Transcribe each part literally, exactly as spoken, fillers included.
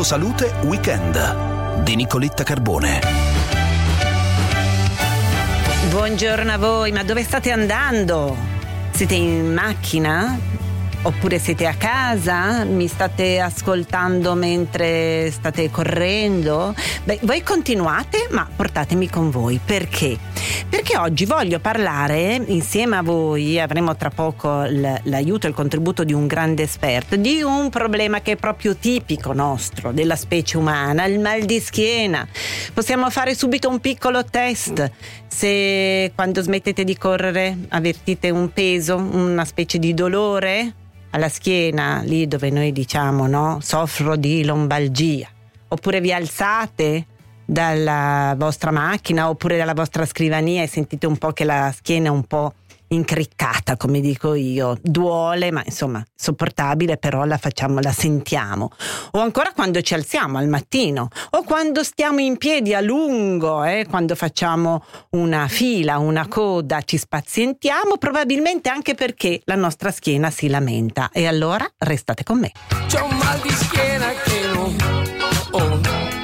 Polo Salute Weekend di Nicoletta Carbone. Buongiorno a voi, ma dove state andando? Siete in macchina? Oppure siete a casa? Mi state ascoltando mentre state correndo? Beh, voi continuate, ma portatemi con voi. Perché? Perché oggi voglio parlare insieme a voi, avremo tra poco l'aiuto e il contributo di un grande esperto, di un problema che è proprio tipico nostro, della specie umana, il mal di schiena. Possiamo fare subito un piccolo test. Se quando smettete di correre avvertite un peso, una specie di dolore alla schiena, lì dove noi diciamo, no, soffro di lombalgia, oppure vi alzate dalla vostra macchina oppure dalla vostra scrivania e sentite un po' che la schiena è un po' incriccata, come dico io, duole, ma insomma sopportabile, però la facciamo, la sentiamo. O ancora quando ci alziamo al mattino, o quando stiamo in piedi a lungo, eh, quando facciamo una fila, una coda, ci spazientiamo, probabilmente anche perché la nostra schiena si lamenta. E allora restate con me. C'ho un mal di schiena che non oh,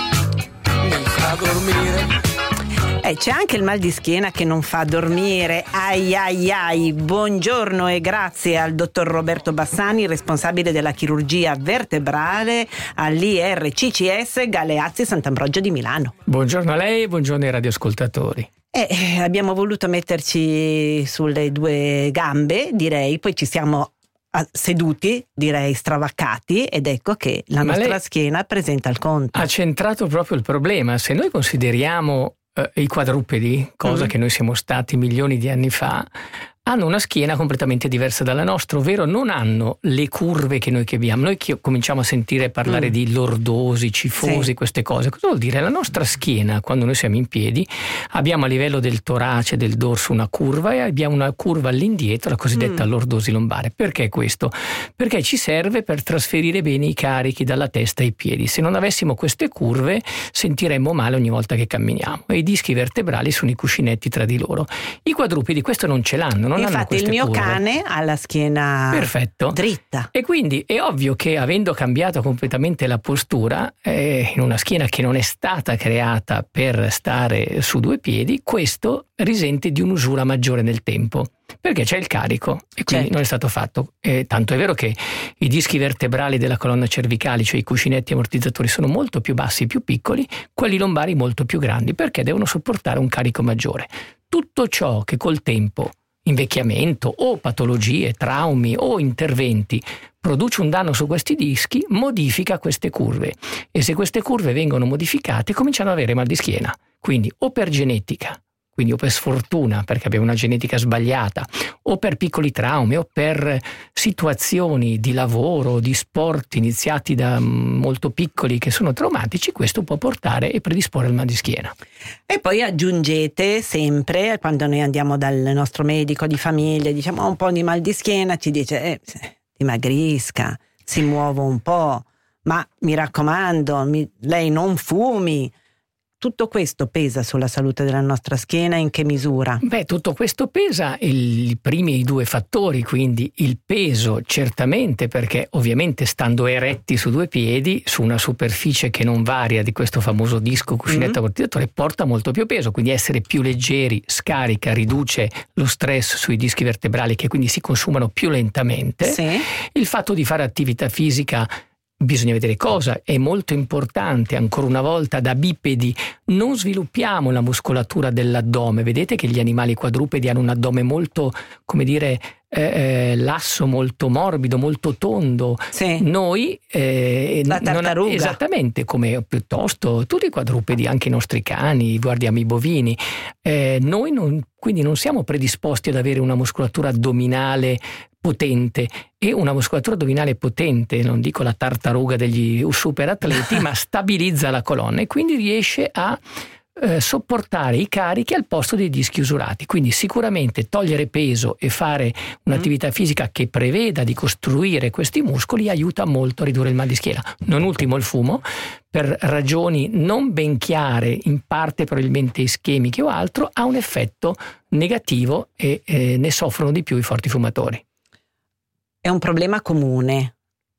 mi fa dormire. Eh, c'è anche il mal di schiena che non fa dormire. Ai ai ai. Buongiorno e grazie al dottor Roberto Bassani, responsabile della chirurgia vertebrale all'I R C C S Galeazzi Sant'Ambrogio di Milano. Buongiorno a lei e buongiorno ai radioascoltatori. Eh, abbiamo voluto metterci sulle due gambe, direi, poi ci siamo seduti, direi stravaccati, ed ecco che la Ma nostra lei schiena presenta il conto. Ha centrato proprio il problema. Se noi consideriamo eh, i quadrupedi, cosa mm. che noi siamo stati milioni di anni fa, hanno una schiena completamente diversa dalla nostra, ovvero non hanno le curve che noi che abbiamo. Noi che cominciamo a sentire parlare mm. di lordosi, cifosi, sì. queste cose. Cosa vuol dire? La nostra schiena, quando noi siamo in piedi, abbiamo a livello del torace, del dorso una curva e abbiamo una curva all'indietro, la cosiddetta mm. lordosi lombare. Perché questo? Perché ci serve per trasferire bene i carichi dalla testa ai piedi. Se non avessimo queste curve sentiremmo male ogni volta che camminiamo. E i dischi vertebrali sono i cuscinetti tra di loro. I quadrupedi questo non ce l'hanno. Non Infatti il mio curve. cane ha la schiena Perfetto. dritta. E quindi è ovvio che, avendo cambiato completamente la postura, eh, in una schiena che non è stata creata per stare su due piedi, questo risente di un'usura maggiore nel tempo, perché c'è il carico e quindi certo. non è stato fatto. E tanto è vero che i dischi vertebrali della colonna cervicale, cioè i cuscinetti ammortizzatori, sono molto più bassi, più piccoli, quelli lombari molto più grandi, perché devono sopportare un carico maggiore. Tutto ciò che col tempo, invecchiamento o patologie, traumi o interventi produce un danno su questi dischi, modifica queste curve, e se queste curve vengono modificate cominciano ad avere mal di schiena, quindi o per genetica, quindi o per sfortuna perché abbiamo una genetica sbagliata, o per piccoli traumi, o per situazioni di lavoro, di sport iniziati da molto piccoli che sono traumatici, questo può portare e predisporre al mal di schiena. E poi aggiungete sempre, quando noi andiamo dal nostro medico di famiglia, diciamo ho un po' di mal di schiena, ci dice eh, dimagrisca, si muova un po', ma mi raccomando, mi, lei non fumi. Tutto questo pesa sulla salute della nostra schiena? In che misura? Beh, tutto questo pesa i primi due fattori, quindi il peso certamente, perché ovviamente stando eretti su due piedi, su una superficie che non varia di questo famoso disco cuscinetto mm-hmm. ammortizzatore, porta molto più peso, quindi essere più leggeri scarica, riduce lo stress sui dischi vertebrali che quindi si consumano più lentamente. Sì. Il fatto di fare attività fisica, bisogna vedere cosa, è molto importante, ancora una volta da bipedi non sviluppiamo la muscolatura dell'addome. Vedete che gli animali quadrupedi hanno un addome molto, come dire, eh, lasso, molto morbido, molto tondo. Sì. Noi eh, la tartaruga non, esattamente come piuttosto tutti i quadrupedi, anche i nostri cani, guardiamo i bovini, eh, noi non, quindi non siamo predisposti ad avere una muscolatura addominale potente, e una muscolatura addominale potente, non dico la tartaruga degli super atleti, ma stabilizza la colonna e quindi riesce a eh, sopportare i carichi al posto dei dischi usurati. Quindi sicuramente togliere peso e fare un'attività fisica che preveda di costruire questi muscoli aiuta molto a ridurre il mal di schiena. Non ultimo il fumo, per ragioni non ben chiare, in parte probabilmente ischemiche o altro, ha un effetto negativo e eh, ne soffrono di più i forti fumatori. È un problema comune,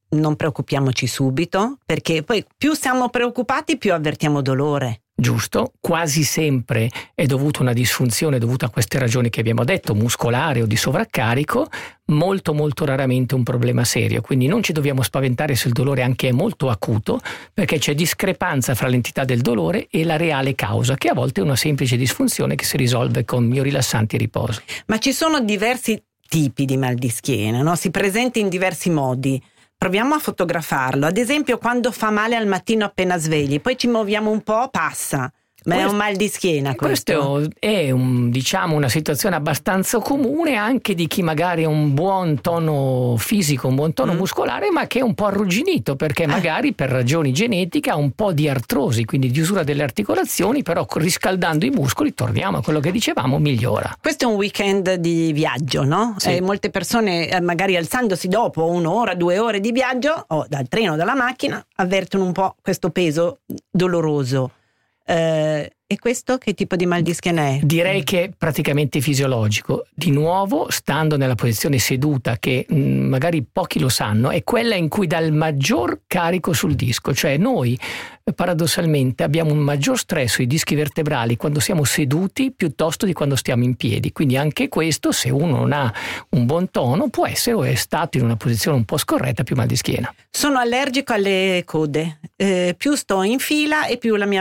non preoccupiamoci subito, perché poi più siamo preoccupati più avvertiamo dolore. Giusto, quasi sempre è dovuto a una disfunzione dovuta a queste ragioni che abbiamo detto, muscolare o di sovraccarico, molto molto raramente un problema serio, quindi non ci dobbiamo spaventare se il dolore anche è molto acuto, perché c'è discrepanza fra l'entità del dolore e la reale causa, che a volte è una semplice disfunzione che si risolve con miorilassanti e riposo. Ma ci sono diversi tipi di mal di schiena, no? Si presenta in diversi modi. Proviamo a fotografarlo. Ad esempio, quando fa male al mattino appena svegli, poi ci muoviamo un po', passa. Ma questo, è un mal di schiena questo? Questo è un, diciamo, una situazione abbastanza comune anche di chi magari ha un buon tono fisico, un buon tono mm. muscolare, ma che è un po' arrugginito perché magari per ragioni genetiche ha un po' di artrosi, quindi di usura delle articolazioni, però riscaldando i muscoli, torniamo a quello che dicevamo, migliora. Questo è un weekend di viaggio, no? Sì. Eh, molte persone eh, magari alzandosi dopo un'ora, due ore di viaggio o dal treno o dalla macchina avvertono un po' questo peso doloroso. Uh, e questo che tipo di mal di schiena è? Direi che è praticamente fisiologico. Di nuovo, stando nella posizione seduta, che mh, magari pochi lo sanno, è quella in cui dà il maggior carico sul disco. Cioè noi paradossalmente abbiamo un maggior stress sui dischi vertebrali quando siamo seduti piuttosto di quando stiamo in piedi. Quindi anche questo, se uno non ha un buon tono, può essere o è stato in una posizione un po' scorretta più mal di schiena. Sono allergico alle code. Eh, più sto in fila e più la mia,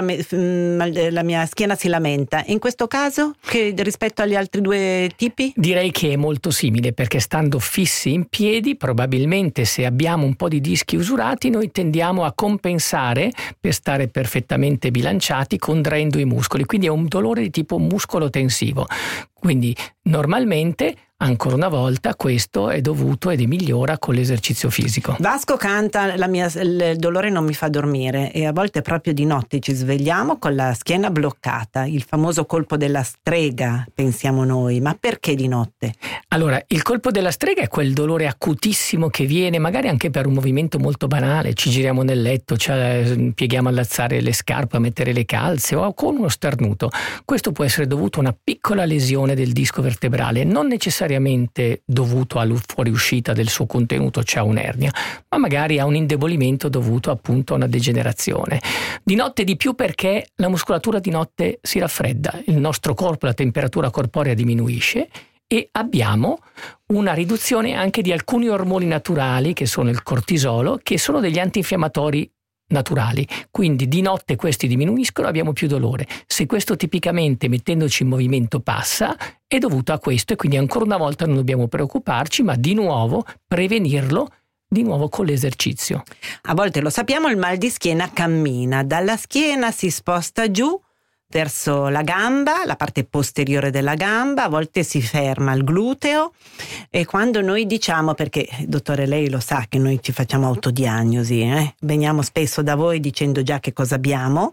la mia schiena si lamenta. In questo caso, che rispetto agli altri due tipi? Direi che è molto simile, perché stando fissi in piedi, probabilmente se abbiamo un po' di dischi usurati, noi tendiamo a compensare per stare perfettamente bilanciati contraendo i muscoli. Quindi è un dolore di tipo muscolo-tensivo. Quindi normalmente, ancora una volta, questo è dovuto ed è migliora con l'esercizio fisico. Vasco canta la mia, il dolore non mi fa dormire, e a volte proprio di notte ci svegliamo con la schiena bloccata, il famoso colpo della strega, pensiamo noi. Ma perché di notte? Allora, il colpo della strega è quel dolore acutissimo che viene magari anche per un movimento molto banale, ci giriamo nel letto, ci pieghiamo ad alzare le scarpe, a mettere le calze o con uno starnuto. Questo può essere dovuto a una piccola lesione del disco vertebrale, non necessariamente dovuto alla fuoriuscita del suo contenuto, cioè un'ernia, ma magari a un indebolimento dovuto appunto a una degenerazione. Di notte di più perché la muscolatura di notte si raffredda, il nostro corpo, la temperatura corporea diminuisce e abbiamo una riduzione anche di alcuni ormoni naturali che sono il cortisolo, che sono degli antinfiammatori naturali, quindi di notte questi diminuiscono, abbiamo più dolore. Se questo tipicamente mettendoci in movimento passa, è dovuto a questo, e quindi ancora una volta non dobbiamo preoccuparci, ma di nuovo prevenirlo di nuovo con l'esercizio. A volte lo sappiamo, il mal di schiena cammina, dalla schiena si sposta giù verso la gamba, la parte posteriore della gamba, a volte si ferma al gluteo, e quando noi diciamo, perché dottore lei lo sa che noi ci facciamo autodiagnosi, eh? Veniamo spesso da voi dicendo già che cosa abbiamo,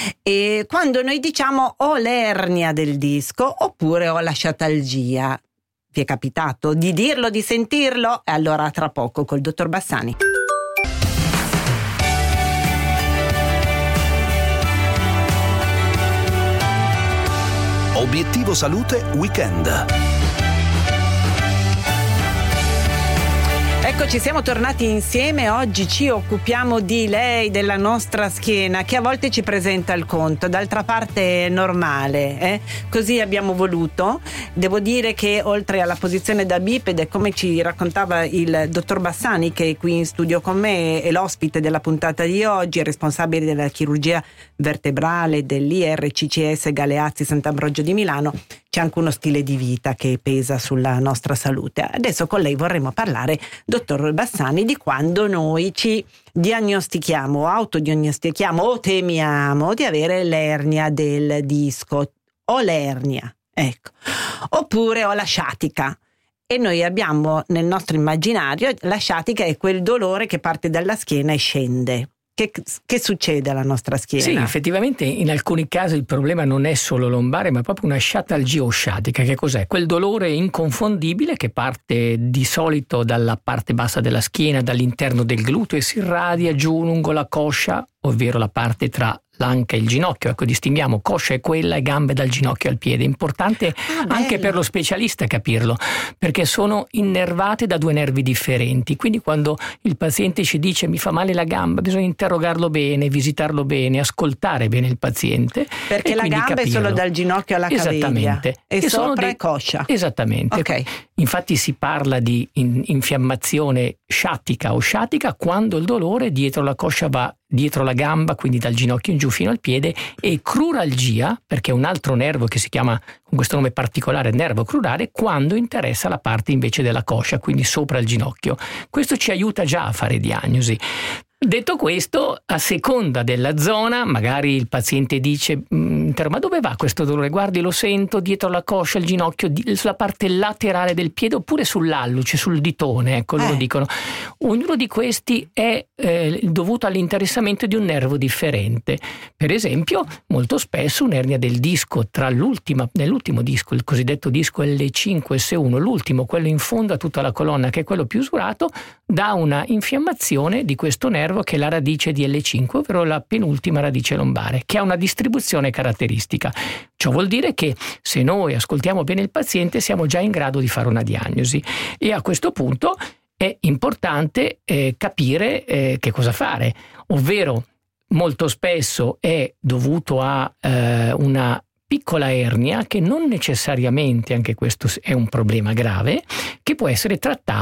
e quando noi diciamo ho l'ernia del disco oppure ho la sciatalgia, vi è capitato di dirlo, di sentirlo? E allora tra poco col dottor Bassani. Obiettivo Salute Weekend. Eccoci, siamo tornati insieme. Oggi ci occupiamo di lei, della nostra schiena, che a volte ci presenta il conto, d'altra parte è normale, eh? Così abbiamo voluto. Devo dire che oltre alla posizione da bipede, come ci raccontava il dottor Bassani, che è qui in studio con me, è l'ospite della puntata di oggi, è responsabile della chirurgia vertebrale dell'I R C C S Galeazzi Sant'Ambrogio di Milano, c'è anche uno stile di vita che pesa sulla nostra salute. Adesso con lei vorremmo parlare, dottor Bassani, di quando noi ci diagnostichiamo, autodiagnostichiamo o temiamo di avere l'ernia del disco, o l'ernia, ecco, oppure ho la sciatica. E noi abbiamo nel nostro immaginario la sciatica è quel dolore che parte dalla schiena e scende. Che, che succede alla nostra schiena? Sì, effettivamente in alcuni casi il problema non è solo lombare, ma proprio una sciatalgia o sciatica. Che cos'è? Quel dolore inconfondibile che parte di solito dalla parte bassa della schiena, dall'interno del gluteo, e si irradia giù lungo la coscia, ovvero la parte tra l'anca e il ginocchio. Ecco, distinguiamo coscia è quella e gambe dal ginocchio al piede. È importante ah, anche per lo specialista capirlo, perché sono innervate da due nervi differenti. Quindi quando il paziente ci dice mi fa male la gamba, bisogna interrogarlo bene, visitarlo bene, ascoltare bene il paziente. Perché la gamba capirlo. È solo dal ginocchio alla caviglia. Esattamente. E, e sopra dei... è coscia. Esattamente. Okay. Infatti si parla di in- infiammazione sciatica o sciatica quando il dolore dietro la coscia va dietro la gamba, quindi dal ginocchio in giù fino al piede, e cruralgia, perché è un altro nervo che si chiama con questo nome particolare nervo crurale, quando interessa la parte invece della coscia, quindi sopra il ginocchio. Questo ci aiuta già a fare diagnosi. Detto questo, a seconda della zona, magari il paziente dice ma dove va questo dolore? Guardi, lo sento dietro la coscia, il ginocchio, sulla parte laterale del piede oppure sull'alluce, sul ditone, ecco, loro eh. dicono. Ognuno di questi è eh, dovuto all'interessamento di un nervo differente. Per esempio, molto spesso un'ernia del disco tra l'ultima, nell'ultimo disco, il cosiddetto disco L cinque S uno, l'ultimo, quello in fondo a tutta la colonna, che è quello più usurato, dà una infiammazione di questo nervo che è la radice di L cinque, ovvero la penultima radice lombare, che ha una distribuzione caratteristica. Ciò vuol dire che se noi ascoltiamo bene il paziente siamo già in grado di fare una diagnosi, e a questo punto è importante eh, capire eh, che cosa fare, ovvero molto spesso è dovuto a eh, una piccola ernia che non necessariamente, anche questo è un problema grave, che può essere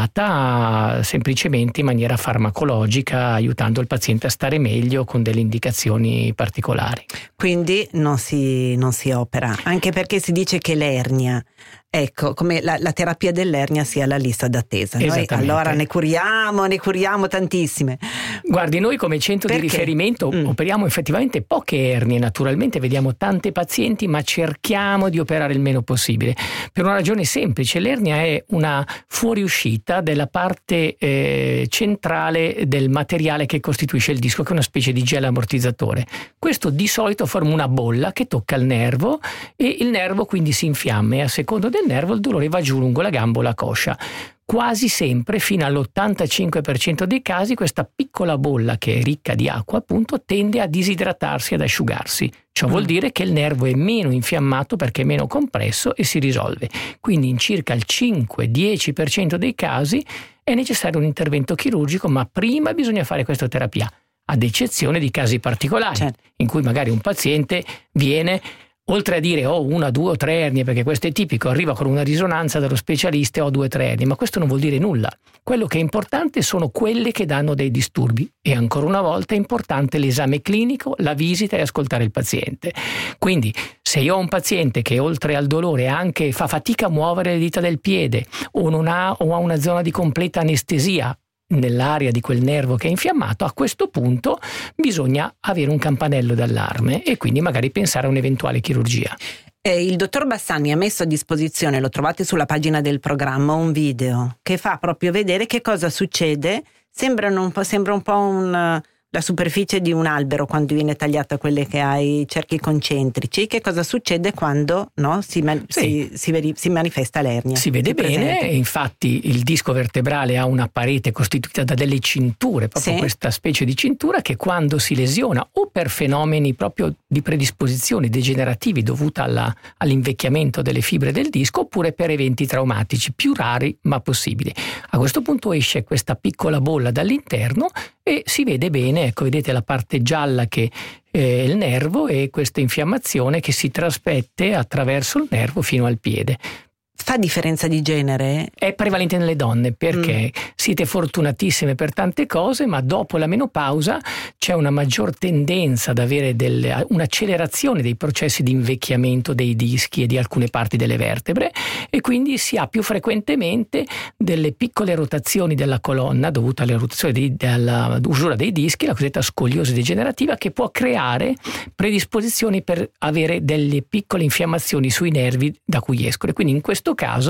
trattata semplicemente in maniera farmacologica, aiutando il paziente a stare meglio con delle indicazioni particolari. Quindi non si, non si opera, anche perché si dice che l'ernia, ecco, come la, la terapia dell'ernia sia la lista d'attesa. Noi allora ne curiamo, ne curiamo tantissime. Guardi, noi come centro Perché? di riferimento mm. operiamo effettivamente poche ernie, naturalmente vediamo tanti pazienti, ma cerchiamo di operare il meno possibile, per una ragione semplice: l'ernia è una fuoriuscita della parte eh, centrale del materiale che costituisce il disco, che è una specie di gel ammortizzatore. Questo di solito forma una bolla che tocca il nervo e il nervo quindi si infiamma, e a seconda del nervo il dolore va giù lungo la gamba o la coscia. Quasi sempre, fino all'ottantacinque per cento dei casi, questa piccola bolla, che è ricca di acqua appunto, tende a disidratarsi, ad asciugarsi. Ciò vuol dire che il nervo è meno infiammato perché è meno compresso e si risolve. Quindi in circa il cinque dieci per cento dei casi è necessario un intervento chirurgico, ma prima bisogna fare questa terapia, ad eccezione di casi particolari, certo, in cui magari un paziente viene, oltre a dire ho oh, una, due o tre ernie, perché questo è tipico, arriva con una risonanza dallo specialista e ho due o tre ernie, ma questo non vuol dire nulla. Quello che è importante sono quelle che danno dei disturbi, e ancora una volta è importante l'esame clinico, la visita e ascoltare il paziente. Quindi se io ho un paziente che oltre al dolore anche fa fatica a muovere le dita del piede, o non ha o ha una zona di completa anestesia nell'area di quel nervo che è infiammato, a questo punto bisogna avere un campanello d'allarme e quindi magari pensare a un'eventuale chirurgia. Eh, il dottor Bassani ha messo a disposizione, lo trovate sulla pagina del programma, un video che fa proprio vedere che cosa succede. Sembrano un po', sembra un po' un, la superficie di un albero quando viene tagliata, quelle che ha i cerchi concentrici. Che cosa succede quando no, si, man- sì. si, si, veri- si manifesta l'ernia? Si vede si bene, e infatti il disco vertebrale ha una parete costituita da delle cinture, proprio sì. questa specie di cintura che quando si lesiona o per fenomeni proprio di predisposizioni degenerativi dovuta alla, all'invecchiamento delle fibre del disco, oppure per eventi traumatici più rari ma possibili. A questo punto esce questa piccola bolla dall'interno e si vede bene, ecco, vedete la parte gialla che è il nervo e questa infiammazione che si trasmette attraverso il nervo fino al piede. Fa differenza di genere? È prevalente nelle donne perché mm. siete fortunatissime per tante cose, ma dopo la menopausa c'è una maggior tendenza ad avere delle, un'accelerazione dei processi di invecchiamento dei dischi e di alcune parti delle vertebre, e quindi si ha più frequentemente delle piccole rotazioni della colonna dovute alle rotazioni di, all'usura dei dischi, la cosiddetta scoliosi degenerativa, che può creare predisposizioni per avere delle piccole infiammazioni sui nervi da cui escono. Quindi in questo caso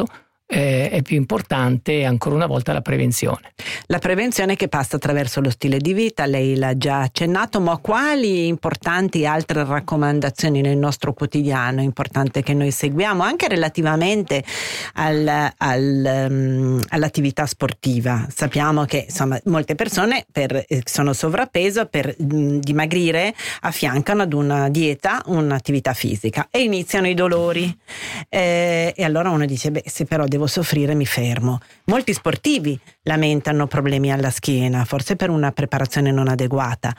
eh, è più importante ancora una volta la prevenzione. La prevenzione che passa attraverso lo stile di vita, lei l'ha già accennato, ma quali importanti altre raccomandazioni nel nostro quotidiano è importante che noi seguiamo anche relativamente al, al, um, all'attività sportiva? Sappiamo che insomma molte persone per, eh, sono sovrappeso, per mh, dimagrire affiancano ad una dieta un'attività fisica e iniziano i dolori, eh, e allora uno dice beh, se però devo soffrire mi fermo. Molti sportivi lamentano problemi alla schiena, forse per una preparazione non adeguata,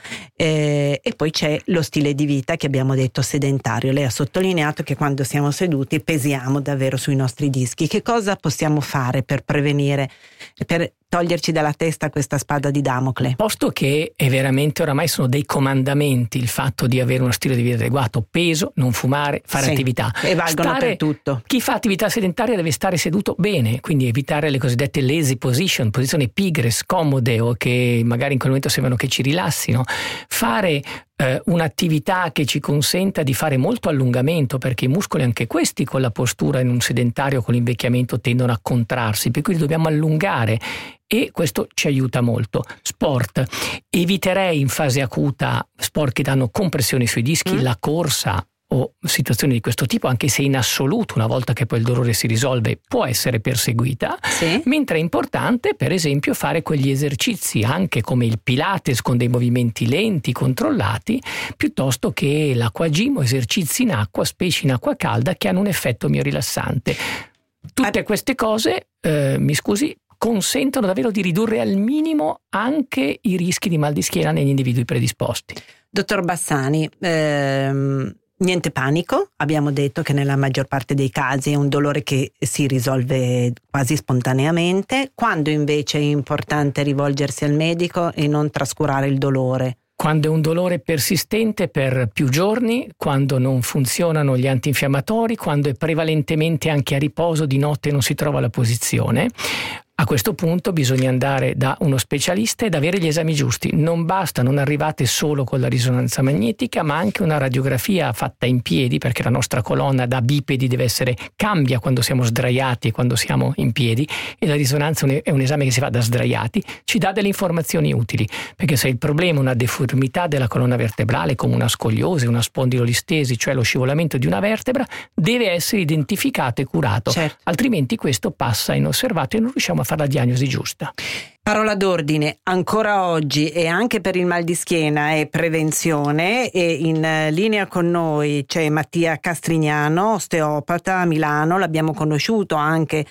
eh, e poi c'è lo stile di vita che abbiamo detto sedentario. Lei ha sottolineato che quando siamo seduti pesiamo davvero sui nostri dischi. Che cosa possiamo fare per prevenire, per toglierci dalla testa questa spada di Damocle? Posto che è veramente oramai sono dei comandamenti il fatto di avere uno stile di vita adeguato, peso, non fumare, fare sì, attività. E valgono stare, per tutto. Chi fa attività sedentaria deve stare seduto bene, quindi evitare le cosiddette lazy position, posizioni pigre, scomode o che magari in quel momento sembrano che ci rilassino. Fare eh, un'attività che ci consenta di fare molto allungamento, perché i muscoli anche questi con la postura in un sedentario, con l'invecchiamento, tendono a contrarsi, per cui dobbiamo allungare. E questo ci aiuta molto. Sport. Eviterei in fase acuta sport che danno compressioni sui dischi, mm. la corsa o situazioni di questo tipo, anche se in assoluto, una volta che poi il dolore si risolve, può essere perseguita. Sì. Mentre è importante, per esempio, fare quegli esercizi anche come il Pilates con dei movimenti lenti, controllati, piuttosto che l'acquagym o esercizi in acqua, specie in acqua calda, che hanno un effetto miorilassante. Tutte queste cose, eh, mi scusi, consentono davvero di ridurre al minimo anche i rischi di mal di schiena negli individui predisposti. Dottor Bassani, ehm, niente panico, abbiamo detto che nella maggior parte dei casi è un dolore che si risolve quasi spontaneamente. Quando invece è importante rivolgersi al medico e non trascurare il dolore? Quando è un dolore persistente per più giorni, quando non funzionano gli antinfiammatori, quando è prevalentemente anche a riposo, di notte non si trova la posizione. A questo punto bisogna andare da uno specialista ed avere gli esami giusti. Non basta, non arrivate solo con la risonanza magnetica, ma anche una radiografia fatta in piedi, perché la nostra colonna da bipedi deve essere, cambia quando siamo sdraiati e quando siamo in piedi, e la risonanza è un esame che si fa da sdraiati, ci dà delle informazioni utili, perché se il problema è una deformità della colonna vertebrale come una scoliosi, una spondilolistesi, cioè lo scivolamento di una vertebra, deve essere identificato e curato, certo. Altrimenti questo passa inosservato e non riusciamo a fare la diagnosi giusta. Parola d'ordine ancora oggi e anche per il mal di schiena è prevenzione, e in linea con noi c'è Mattia Castrignano, osteopata a Milano. L'abbiamo conosciuto anche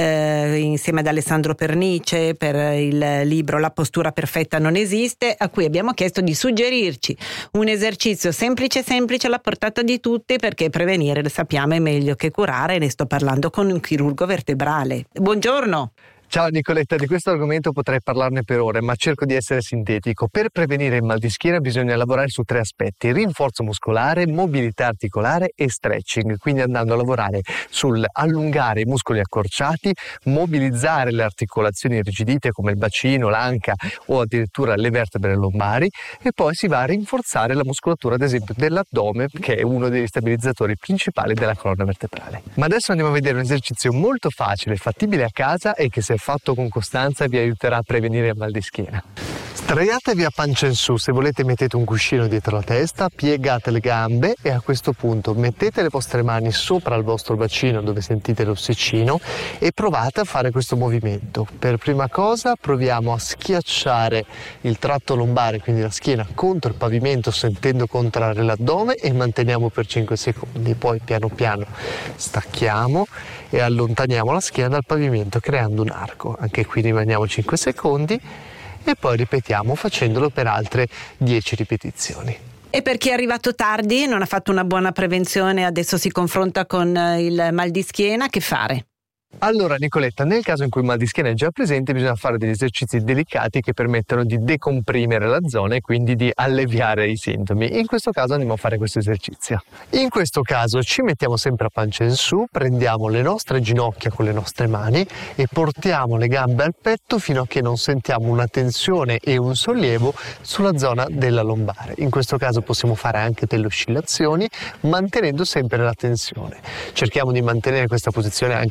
eh, insieme ad Alessandro Pernice per il libro La postura perfetta non esiste, a cui abbiamo chiesto di suggerirci un esercizio semplice semplice alla portata di tutti, perché prevenire, lo sappiamo, è meglio che curare. Ne sto parlando con un chirurgo vertebrale. Buongiorno. Ciao Nicoletta, di questo argomento potrei parlarne per ore, ma cerco di essere sintetico. Per prevenire il mal di schiena bisogna lavorare su tre aspetti: rinforzo muscolare, mobilità articolare e stretching, quindi andando a lavorare sul allungare i muscoli accorciati, mobilizzare le articolazioni irrigidite come il bacino, l'anca o addirittura le vertebre lombari, e poi si va a rinforzare la muscolatura, ad esempio dell'addome, che è uno degli stabilizzatori principali della colonna vertebrale. Ma adesso andiamo a vedere un esercizio molto facile, fattibile a casa e che, se fatto con costanza, vi aiuterà a prevenire il mal di schiena. Sdraiatevi a pancia in su, se volete mettete un cuscino dietro la testa, piegate le gambe e a questo punto mettete le vostre mani sopra il vostro bacino dove sentite l'ossicino e provate a fare questo movimento. Per prima cosa proviamo a schiacciare il tratto lombare, quindi la schiena, contro il pavimento sentendo contrarre l'addome, e manteniamo per cinque secondi. Poi piano piano stacchiamo e allontaniamo la schiena dal pavimento creando un arco. Anche qui rimaniamo cinque secondi e poi ripetiamo facendolo per altre dieci ripetizioni. E per chi è arrivato tardi, non ha fatto una buona prevenzione, adesso si confronta con il mal di schiena, che fare? Allora Nicoletta, nel caso in cui il mal di schiena è già presente, bisogna fare degli esercizi delicati che permettono di decomprimere la zona e quindi di alleviare i sintomi. In questo caso andiamo a fare questo esercizio. In questo caso ci mettiamo sempre a pancia in su, prendiamo le nostre ginocchia con le nostre mani e portiamo le gambe al petto fino a che non sentiamo una tensione e un sollievo sulla zona della lombare. In questo caso possiamo fare anche delle oscillazioni mantenendo sempre la tensione. Cerchiamo di mantenere questa posizione anche per un minuto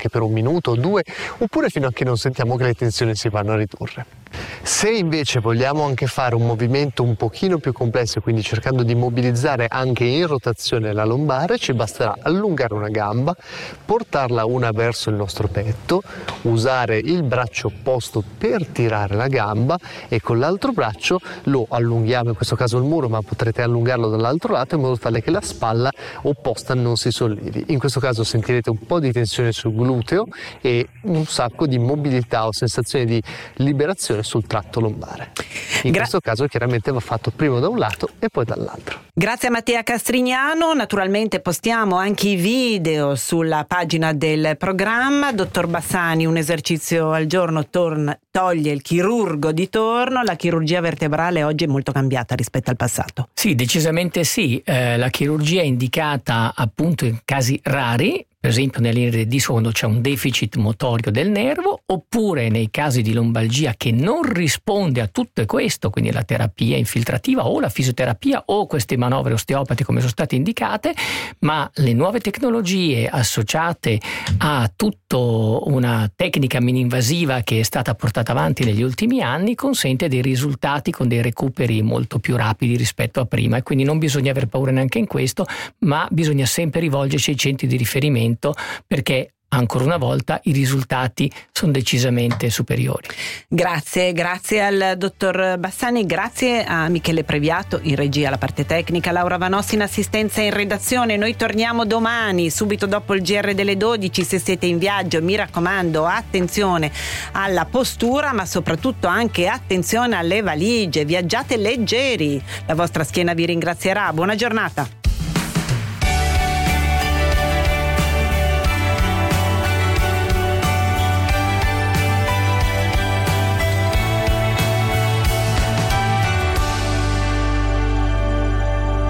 minuto o due, oppure fino a che non sentiamo che le tensioni si vanno a ridurre. Se invece vogliamo anche fare un movimento un pochino più complesso, quindi cercando di mobilizzare anche in rotazione la lombare, ci basterà allungare una gamba, portarla una verso il nostro petto, usare il braccio opposto per tirare la gamba e con l'altro braccio lo allunghiamo, in questo caso il muro, ma potrete allungarlo dall'altro lato in modo tale che la spalla opposta non si sollevi. In questo caso sentirete un po' di tensione sul gluteo e un sacco di mobilità o sensazione di liberazione sul tratto lombare. In Gra- questo caso chiaramente va fatto prima da un lato e poi dall'altro. Grazie a Mattia Castrignano, naturalmente postiamo anche i video sulla pagina del programma. Dottor Bassani, un esercizio al giorno torna, toglie il chirurgo di torno. La chirurgia vertebrale oggi è molto cambiata rispetto al passato. Sì, decisamente sì. Eh, la chirurgia è indicata appunto in casi rari, per esempio nell'ernia del disco quando c'è un deficit motorio del nervo, oppure nei casi di lombalgia che non risponde a tutto questo, quindi la terapia infiltrativa o la fisioterapia o queste manovre osteopatiche come sono state indicate, ma le nuove tecnologie associate a tutta una tecnica mini-invasiva che è stata portata avanti negli ultimi anni consente dei risultati con dei recuperi molto più rapidi rispetto a prima, e quindi non bisogna aver paura neanche in questo, ma bisogna sempre rivolgersi ai centri di riferimento perché ancora una volta i risultati sono decisamente superiori. Grazie, grazie al dottor Bassani, grazie a Michele Previato in regia, alla parte tecnica, Laura Vanossi in assistenza e in redazione. Noi torniamo domani subito dopo il G R delle dodici. Se siete in viaggio, mi raccomando, attenzione alla postura, ma soprattutto anche attenzione alle valigie, viaggiate leggeri, la vostra schiena vi ringrazierà. Buona giornata.